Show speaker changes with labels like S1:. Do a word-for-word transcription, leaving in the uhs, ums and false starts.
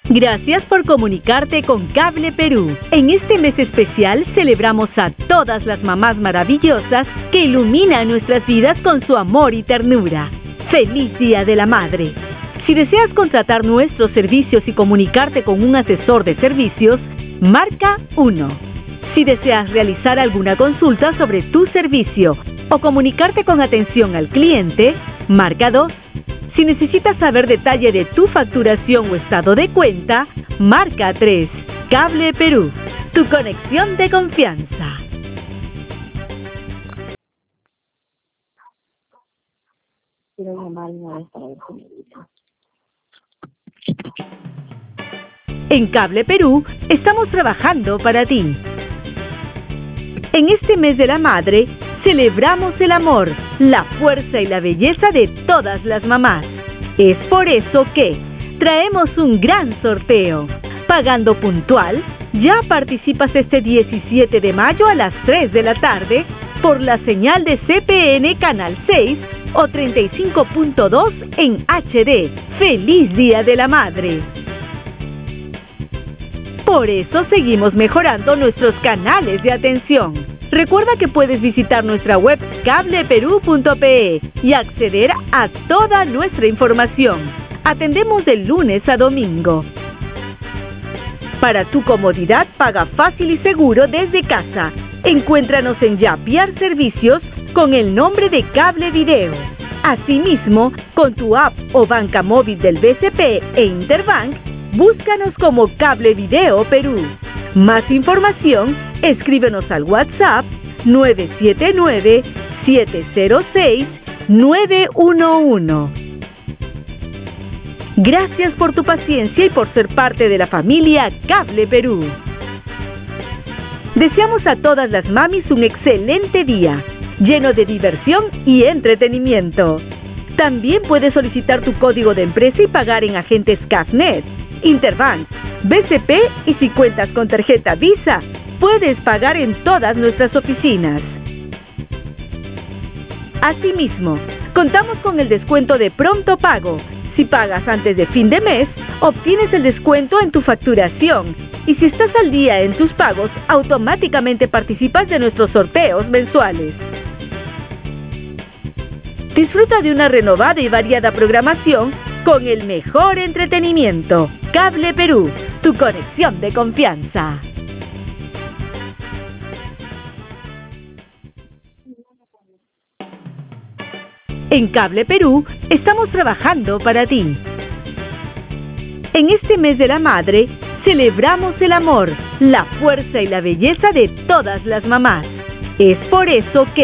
S1: Gracias por comunicarte con Cable Perú. En este mes especial celebramos a todas las mamás maravillosas que iluminan nuestras vidas con su amor y ternura. ¡Feliz Día de la Madre! Si deseas contratar nuestros servicios y comunicarte con un asesor de servicios, marca uno. Si deseas realizar alguna consulta sobre tu servicio o comunicarte con atención al cliente, marca dos. Si necesitas saber detalle de tu facturación o estado de cuenta, marca tres. Cable Perú, tu conexión de confianza.
S2: Quiero llamar una vez para ver si me dice.
S1: En Cable Perú estamos trabajando para ti. En este mes de la madre, celebramos el amor, la fuerza y la belleza de todas las mamás. Es por eso que traemos un gran sorteo. Pagando puntual, ya participas este diecisiete de mayo a las tres de la tarde por la señal de C P N Canal seis o treinta y cinco punto dos en H D. ¡Feliz Día de la Madre! Por eso seguimos mejorando nuestros canales de atención. Recuerda que puedes visitar nuestra web cable perú punto pe y acceder a toda nuestra información. Atendemos de lunes a domingo. Para tu comodidad, paga fácil y seguro desde casa. Encuéntranos en Yapiar Servicios con el nombre de Cable Video. Asimismo, con tu app o banca móvil del B C P e Interbank, búscanos como Cable Video Perú. Más información, escríbenos al WhatsApp nueve siete nueve, siete cero seis, nueve uno uno. Gracias por tu paciencia y por ser parte de la familia Cable Perú. Deseamos a todas las mamis un excelente día, lleno de diversión y entretenimiento. También puedes solicitar tu código de empresa y pagar en agentes Cafnet, Interbank, B C P y si cuentas con tarjeta Visa, puedes pagar en todas nuestras oficinas. Asimismo, contamos con el descuento de pronto pago. Si pagas antes de fin de mes, obtienes el descuento en tu facturación. Y si estás al día en tus pagos, automáticamente participas de nuestros sorteos mensuales. Disfruta de una renovada y variada programación con el mejor entretenimiento. Cable Perú, tu conexión de confianza. En Cable Perú estamos trabajando para ti. En este mes de la madre, celebramos el amor, la fuerza y la belleza de todas las mamás. Es por eso que